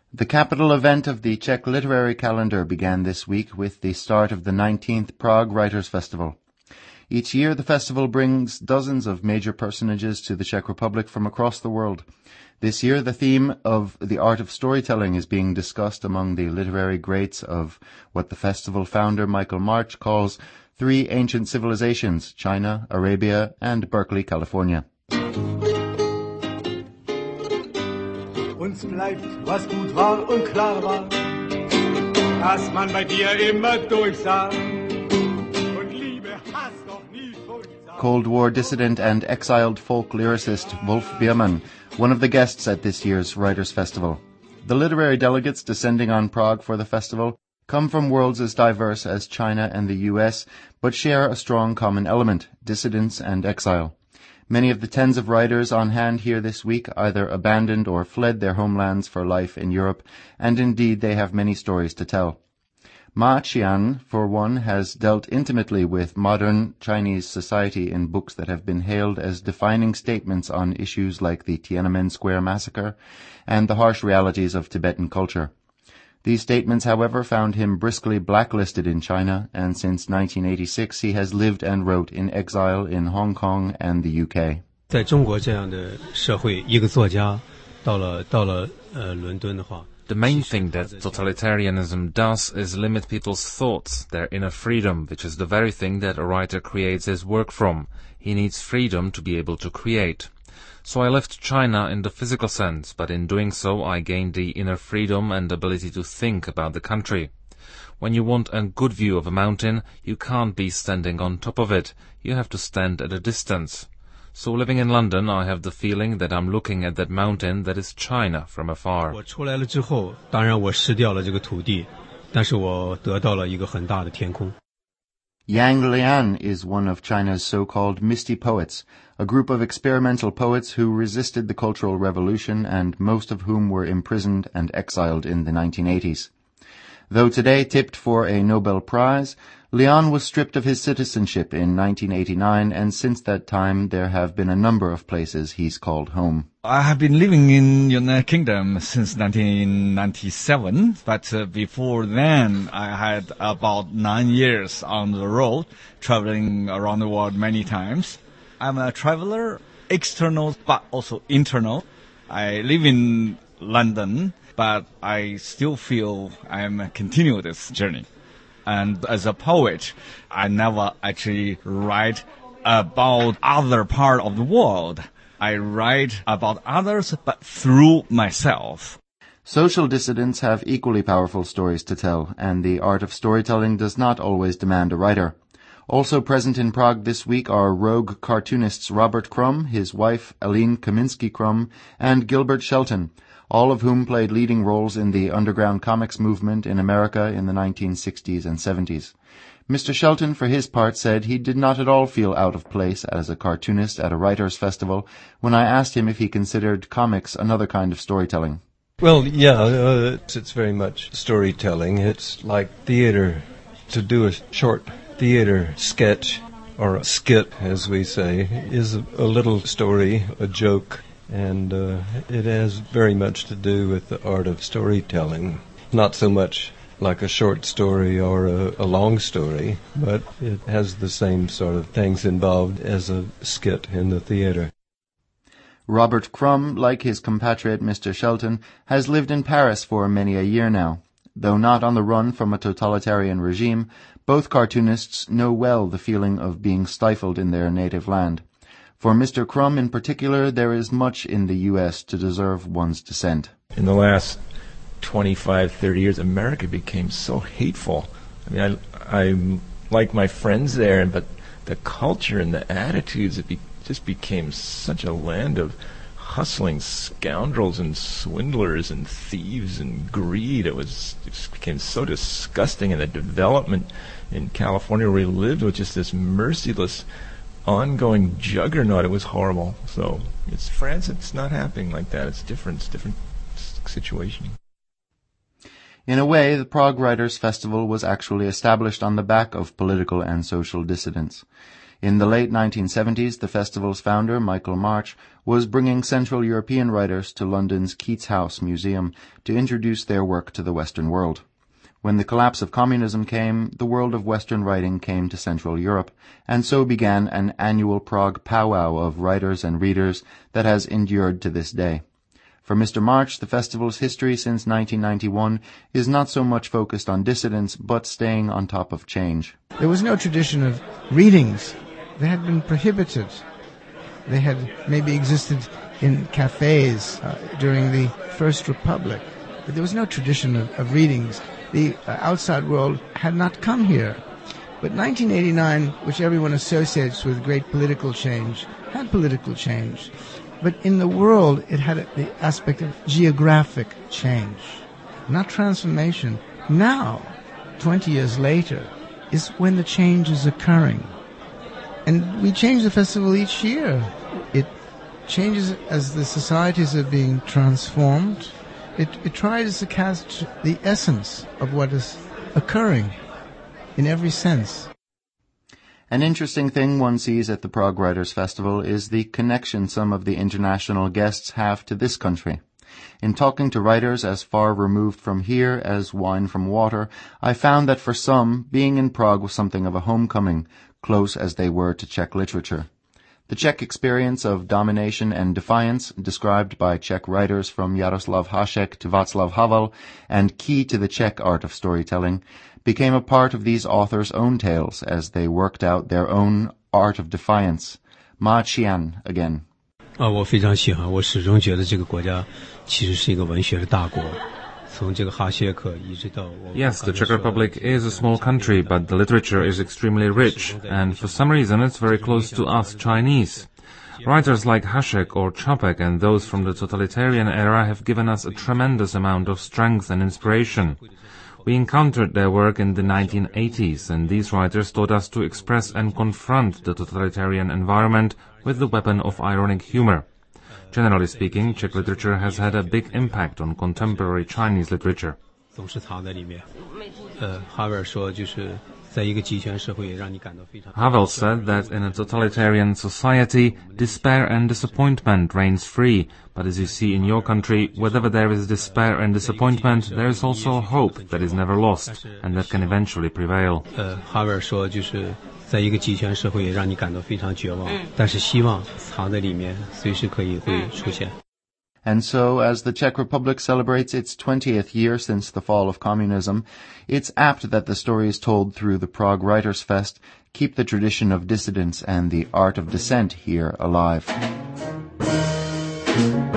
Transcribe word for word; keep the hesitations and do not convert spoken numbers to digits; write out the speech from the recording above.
The capital event of the Czech literary calendar began this week with the start of the nineteenth Prague Writers' Festival. Each year the festival brings dozens of major personages to the Czech Republic from across the world. This year the theme of the art of storytelling is being discussed among the literary greats of what the festival founder Michael March calls three ancient civilizations, China, Arabia, and Berkeley, California. Uns bleibt, was gut war und klar war, dass man bei dir immer durchsah und Liebe Hass doch nie furchtsam. Cold War dissident and exiled folk lyricist Wolf Biermann, one of the guests at this year's Writers' Festival. The literary delegates descending on Prague for the festival come from worlds as diverse as China and the U S, but share a strong common element, dissidence and exile. Many of the tens of writers on hand here this week either abandoned or fled their homelands for life in Europe, and indeed they have many stories to tell. Ma Qian, for one, has dealt intimately with modern Chinese society in books that have been hailed as defining statements on issues like the Tiananmen Square massacre and the harsh realities of Tibetan culture. These statements, however, found him briskly blacklisted in China, and since nineteen eighty-six he has lived and wrote in exile in Hong Kong and the U K. 在中国这样的社会，一个作家到了到了呃伦敦的话。 The main thing that totalitarianism does is limit people's thoughts, their inner freedom, which is the very thing that a writer creates his work from. He needs freedom to be able to create. So I left China in the physical sense, but in doing so I gained the inner freedom and ability to think about the country. When you want a good view of a mountain, you can't be standing on top of it. You have to stand at a distance. So living in London, I have the feeling that I'm looking at that mountain that is China from afar. 我出来了之后，当然我失掉了这个土地，但是我得到了一个很大的天空。 Yang Lian is one of China's so-called Misty Poets, a group of experimental poets who resisted the Cultural Revolution and most of whom were imprisoned and exiled in the nineteen eighties. Though today tipped for a Nobel Prize, Lian was stripped of his citizenship in nineteen eighty-nine, and since that time there have been a number of places he's called home. I have been living in United Kingdom since nineteen ninety-seven, but uh, before then I had about nine years on the road, traveling around the world many times. I'm a traveler, external but also internal. I live in London, but I still feel I'm continuing this journey. And as a poet, I never actually write about other part of the world. I write about others, but through myself. Social dissidents have equally powerful stories to tell, and the art of storytelling does not always demand a writer. Also present in Prague this week are rogue cartoonists Robert Crumb, his wife Aline Kaminsky-Crumb, and Gilbert Shelton, all of whom played leading roles in the underground comics movement in America in the nineteen sixties and seventies. Mister Shelton, for his part, said he did not at all feel out of place as a cartoonist at a writers' festival when I asked him if he considered comics another kind of storytelling. Well, yeah, uh, it's, it's very much storytelling. It's like theater. To do a short theater sketch, or a skit, as we say, is a, a little story, a joke, and uh, it has very much to do with the art of storytelling. Not so much like a short story or a, a long story, but it has the same sort of things involved as a skit in the theater. Robert Crumb, like his compatriot Mister Shelton, has lived in Paris for many a year now. Though not on the run from a totalitarian regime, both cartoonists know well the feeling of being stifled in their native land. For Mister Crumb in particular, there is much in the U S to deserve one's dissent. In the last twenty-five, thirty years, America became so hateful. I mean, I, I like my friends there, but the culture and the attitudes, it be, just became such a land of hustling scoundrels and swindlers and thieves and greed. It was it just became so disgusting, and the development in California where we lived was just this merciless, ongoing juggernaut. It was horrible. So it's France. It's not happening like that. It's different. It's a different situation. In a way, the Prague Writers' Festival was actually established on the back of political and social dissidents. In the late nineteen seventies, the festival's founder, Michael March, was bringing Central European writers to London's Keats House Museum to introduce their work to the Western world. When the collapse of communism came, the world of Western writing came to Central Europe, and so began an annual Prague powwow of writers and readers that has endured to this day. For Mister March, the festival's history since nineteen ninety-one is not so much focused on dissidents, but staying on top of change. There was no tradition of readings. They had been prohibited. They had maybe existed in cafes uh, during the First Republic, but there was no tradition of, of readings. The uh, outside world had not come here. But nineteen eighty-nine, which everyone associates with great political change, had political change. But in the world, it had the aspect of geographic change, not transformation. Now, twenty years later, is when the change is occurring. And we change the festival each year. It changes as the societies are being transformed. It, it tries to catch the essence of what is occurring in every sense. An interesting thing one sees at the Prague Writers' Festival is the connection some of the international guests have to this country. In talking to writers as far removed from here as wine from water, I found that for some, being in Prague was something of a homecoming, close as they were to Czech literature. The Czech experience of domination and defiance, described by Czech writers from Jaroslav Hašek to Václav Havel, and key to the Czech art of storytelling, became a part of these authors' own tales as they worked out their own art of defiance. Ma Qian again. 啊，我非常喜欢，我始终觉得这个国家其实是一个文学的大国。 Yes, the Czech Republic is a small country, but the literature is extremely rich, and for some reason it's very close to us Chinese. Writers like Hašek or Čapek and those from the totalitarian era have given us a tremendous amount of strength and inspiration. We encountered their work in the nineteen eighties, and these writers taught us to express and confront the totalitarian environment with the weapon of ironic humor. Generally speaking, Czech literature has had a big impact on contemporary Chinese literature. Havel said that in a totalitarian society, despair and disappointment reigns free, but as you see in your country, wherever there is despair and disappointment, there is also hope that is never lost, and that can eventually prevail. 在一个极权社会也让你感到非常绝望，但是希望藏在里面，随时可以会出现。 And so, as the Czech Republic celebrates its twentieth year since the fall of communism, it's apt that the stories told through the Prague Writers' Fest keep the tradition of dissidence and the art of dissent here alive.